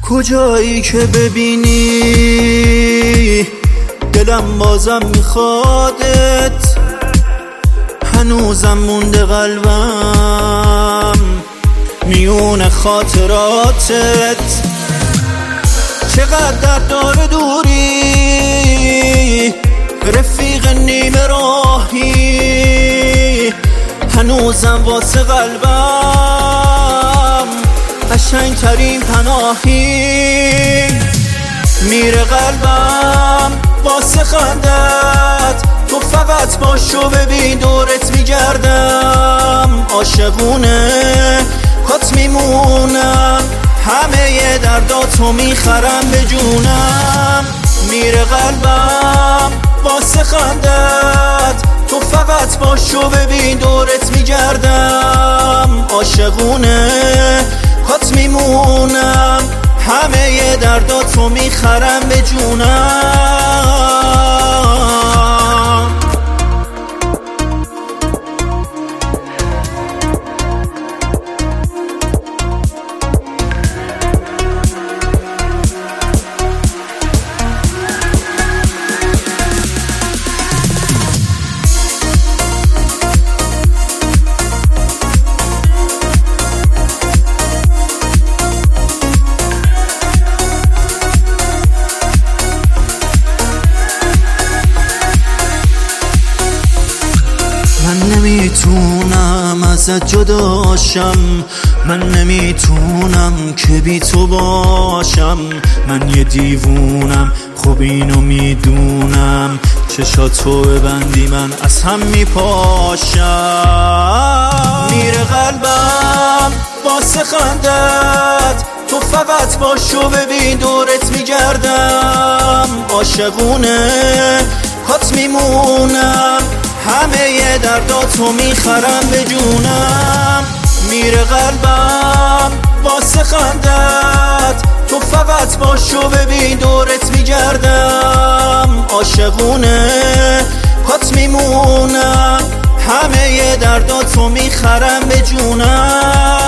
کجایی که ببینی دلم بازم میخوادت، هنوزم مونده قلبم میون خاطراتت. چقدر درد داره دوری، رفیق نیمه راهی، هنوزم واسه قلبم قشنگترین پناهی. میره قلبم واسه خندت، تو فقط باشو ببین دورت میگردم. عاشقونه کات میمونم، همه درداتو میخرم به جونم. میره قلبم واسه خندت، تو فقط باشو ببین دورت میگردم. عاشقونه کات میمونم، همه درداتو میخرم به جونم. من نمیتونم ازت جداشم، من نمیتونم که بی تو باشم. من یه دیوونم خب اینو میدونم، چشاتو ببندی من از هم میپاشم. میره قلبم واسه خندت، تو فقط باشو ببین دورت میگردم. عاشقونه کات میمونم، همه درداتو میخرم به جونم. میره قلبم واسه خندت، تو فقط باشو ببین دورت میگردم. عاشقونه کات میمونم، همه درداتو میخرم به جونم.